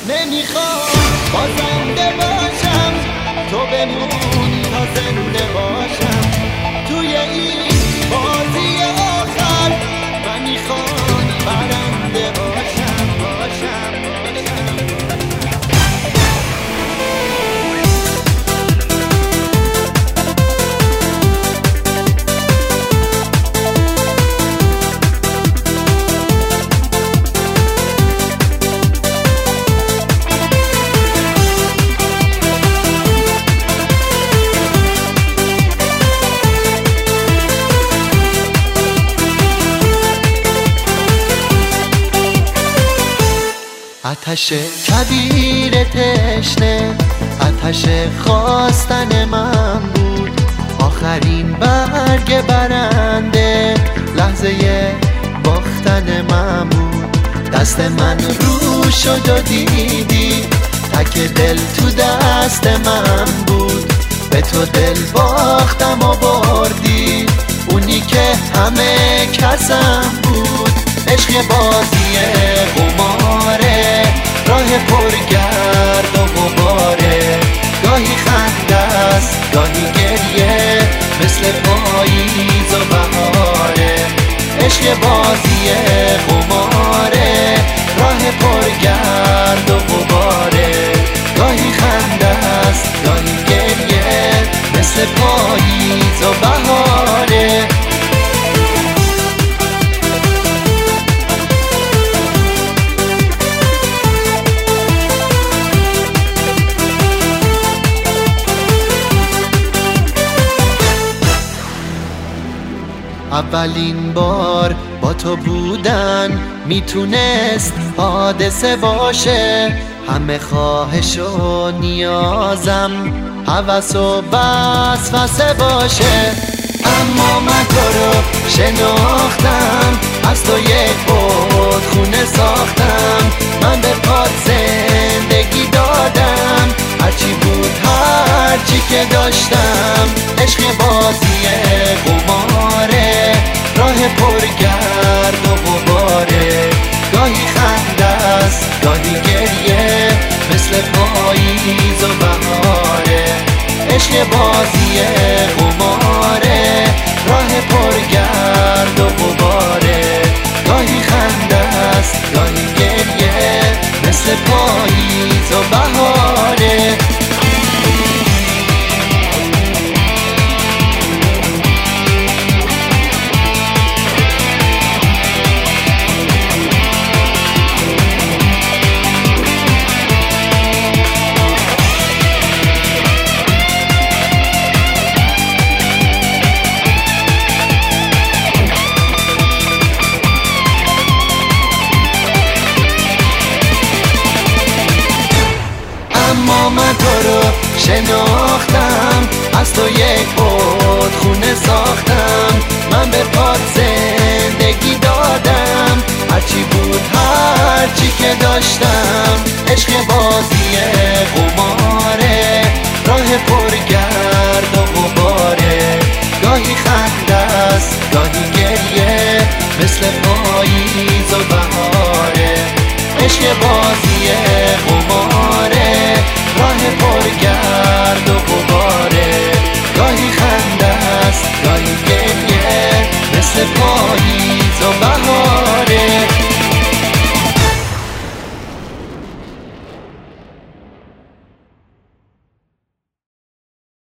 نمیخوام بازنده باشم، تو بمون تا زنده باشم توی این بازی آخر. من میخوام برنده باشم. آتش کبیر تشنه، آتش خواستن من بود، آخرین برگ برنده لحظه باختن من بود. دست من رو شد و دیدی تک دل تو دست من بود، به تو دل باختم و بردی اونی که همه کسم بود. عشق بازی قماره، راه پرگرد و غباره، گاهی خنده است گاهی گریه، مثل پاییز و بهاره. عشق بازی قماره، راه پرگرد و غباره، گاهی خنده است گاهی گریه، مثل پاییز و بهاره. اولین بار با تو بودن میتونست حادثه باشه، همه خواهش و نیازم هوس و وسوسه باشه. اما من تو رو شناختم، از تو یک بود خونه ساختم، من به پات زندگی دادم، هرچی بود هرچی که داشتم. عشق بازی قماره، راه پرگرد و غباره، گاهی خنده است گاهی گریه، مثل پاییز و بهاره. عشق بازی قماره، راه پرگرد و غباره، گاهی خنده است گاهی گریه، مثل پاییز و بهاره. اما من تو رو شناختم، از تو یک بود خونه ساختم، من به پات زندگی دادم، هرچی بود هرچی که داشتم. عشق بازی قماره، راه پرگرد و غباره، گاهی خنده است گاهی گریه، مثل پاییز و بهاره. عشق بازی قماره،